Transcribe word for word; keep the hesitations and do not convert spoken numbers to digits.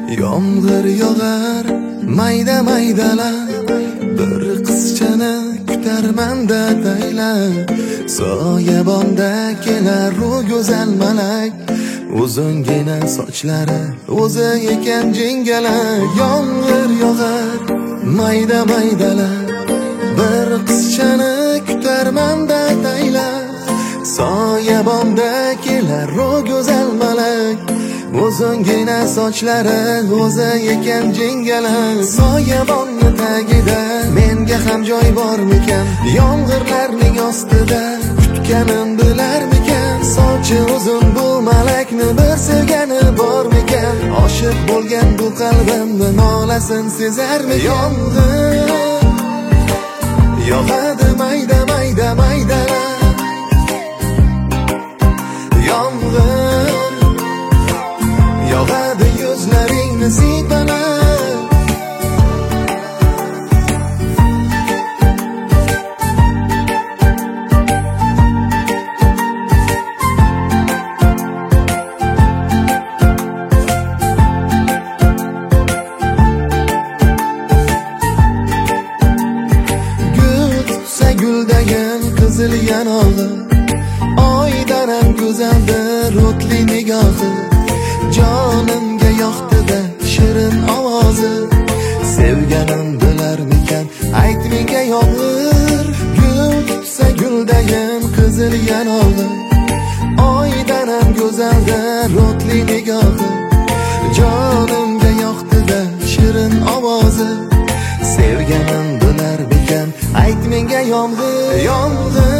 Yomg'ir yog'ar mayda maydalar, bir qizchani kutarmanda tayla. Soyabonda kelar u go'zal malak, uzungina sochlari o'zi ekan jingalak. Yomg'ir yog'ar mayda maydalar, bir qizchani kutarmanda tayla. Soyabonda kelar u go'zal malak, uzungina sochlari o'zi ekan jingalak. Soyabonni tagida menga ham joy bormikan, yomg'irlarning ostida kutganim bilarmikan. Sochi uzun bu malakni bir sevgani bormikan, oshiq bo'lgan bu qalbimni nolasin sezarmikan. Yomg'ir yog'adi mayda mayda maydalar, yomg'ir yog'adi yuzlaringni siypalab. Gul tutsa guldagin qizil yanog'i, oydan ham go'zaldir o'tli nigohi. Jonimga yoqdi-da shirin ovozi, sevganim bilarmikan ayt menga yomg'ir. Gul tutsa guldagin qizil yanog'i, oydan ham go'zaldir o'tli nigohi. Jonimga yoqdi-da shirin ovozi, sevganim bilarmikan ayt menga yomg'ir. Yomg'ir